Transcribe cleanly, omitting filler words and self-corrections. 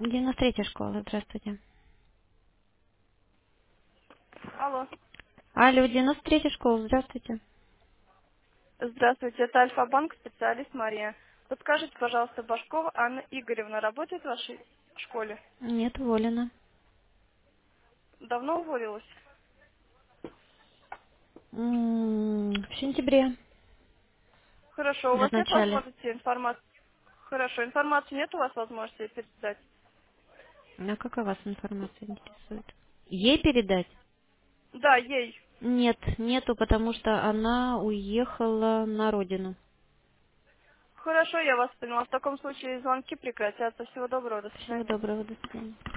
93-я школа, здравствуйте. Алло. Алло, 93-я школа, здравствуйте. Здравствуйте, это Альфа-банк, специалист Мария. Подскажите, пожалуйста, Башкова Анна Игоревна работает в вашей школе? Нет, уволена. Давно уволилась? В сентябре, Хорошо, у в вас нет начале. возможности информации? Хорошо, информации нет у вас возможности передать? А какая вас информация интересует? Ей передать? Да, ей. Нет, нету, потому что она уехала на родину. Хорошо, я вас поняла. В таком случае звонки прекратятся. Всего доброго, до Всего свидания. доброго, до свидания.